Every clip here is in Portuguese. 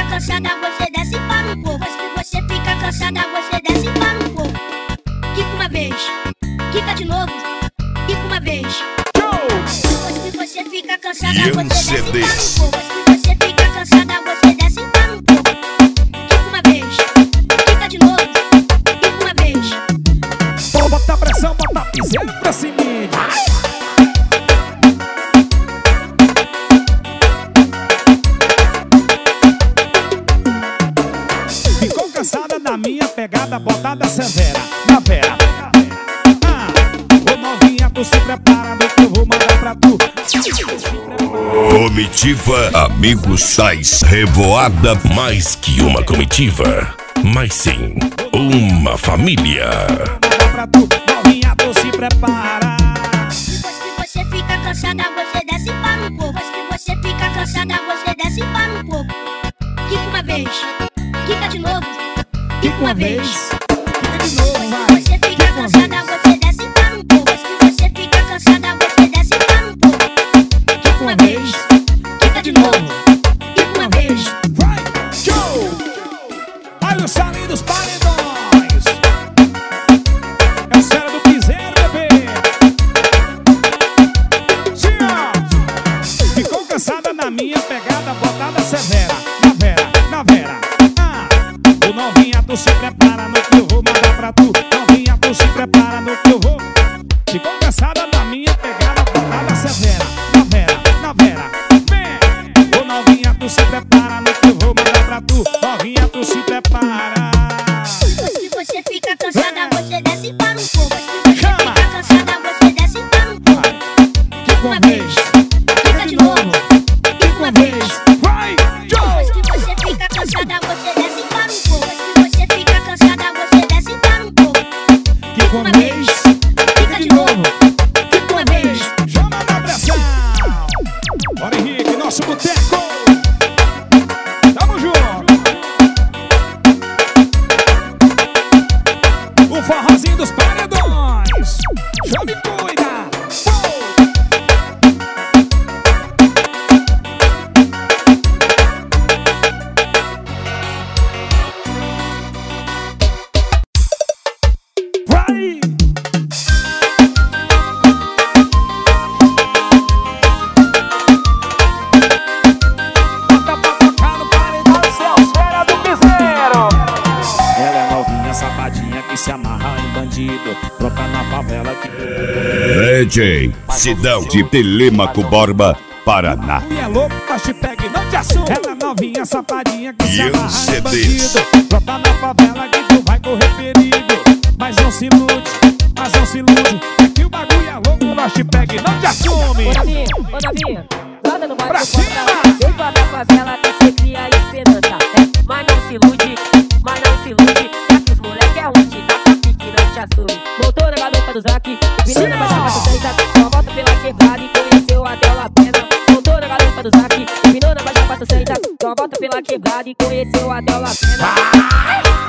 cansada, você desce para um pouco. Depois que você fica cansada, você desce para um pouco. Quica uma vez, quica de novo, quica uma vez. Depois que você fica cansada, você desce para um pouco. Depois que você fica cansada, você desce para um pouco. Quica uma vez, quica de novo, quica uma vez. Vou botar pressão, botar piseiro pra cima. Ficou cansada da minha pegada, botada severa na vera. Ô novinha, tu se prepara no que eu vou mandar pra tu. Comitiva Amigos Sais Revoada. Mais que uma comitiva, mas sim uma família. Pra tu, novinha, tu se prepara. Depois que você fica cansada, você desce para um pouco. Depois que você fica cansada, você desce para um pouco. Quica uma vez, quica de novo, quica uma vez. Quica de novo, vai. Depois que você fica cansada, você desce para um pouco. Depois que você fica cansada, você desce para um pouco. Quica uma vez, quica de novo, quica uma vez. Vai, show! Olha o salinho dos paredões. É a esfera do piseiro, bebê. Sim, ó. Ficou cansada na minha pegada, botada severa. Na vera, na vera. Ô novinha, tu se prepara no que eu vou mandar pra tu. Novinha, tu se prepara no que eu vou. Ficou cansada da minha pegada, botada severa. Na vera, na vera. Vem! Ô novinha, tu se prepara no que eu vou mandar pra tu. Novinha, tu se prepara. Depois que você fica cansada, você desce para um pouco. Depois que você fica cansada, você desce para um pouco. Quica uma vez, quica de novo, quica uma vez. Vai! Depois que você fica cansada, você desce para um pouco. Depois que você fica cansada, você desce para um pouco. Quica uma vez, Quica de novo, quica uma vez. chama na pressão. Bora, Henrique, nosso boteco. Tamo junto. O forrozinho dos paredões. Chama e cuida. Vai! Bota pra tocar no paredão, esfera do piseiro. Ela é novinha, safadinha que se amarra em bandido. Brota na favela que... DJ Cidão de Telêmaco Borba, Paraná. E é louco, mas te pega e não te assume. Ela é novinha, safadinha que se E amarra em CDs. bandido. Brota na favela que tu vai correr perigo. Mas não se ilude, mas não se ilude. É que o bagulho é louco, nós te pega e não te assume. Ô Davi, roda no baile Pra do cima! Porta. Vem pra da favela que cê cria esperança. Mas não se ilude, mas não se ilude. Já que os moleque é ruim, te dá pra pique, não te assume. Voltou na garupa do Zac, empinando a baixa 400. Só volta pela quebrada e conheceu a Dela Pena. Voltou na garupa do Zac, empinando a baixa 400. Só volta pela quebrada e conheceu a Dela Pena.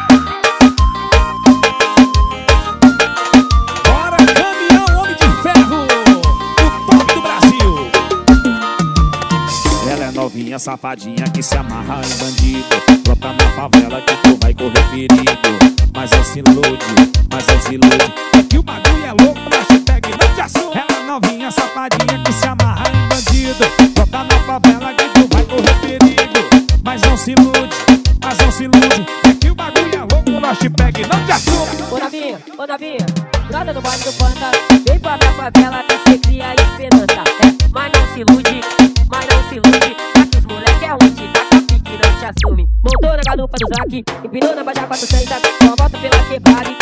Bora, caminhão, homem de ferro, o top do Brasil. Ela é novinha, safadinha que se amarra em bandido. Brota na favela que tu vai correr perigo. Mas não se ilude, mas não se ilude. É que o bagulho é louco, nós te pega e não te assume. Ela é novinha, safadinha que se amarra em bandido. Brota na favela que tu vai correr perigo. Mas não se ilude, mas não se ilude. É que o bagulho é louco, nós te pega e não te assume. Ô Davi, roda no baile do Porta. Vem pra da favela que cê cria esperança. Mas não se ilude, mas não se ilude. Já que os moleque é ruim, te dá pra pique, não te assume. Montou na garupa do Zac, empinou na baixa 400. Só volta pela quebrada e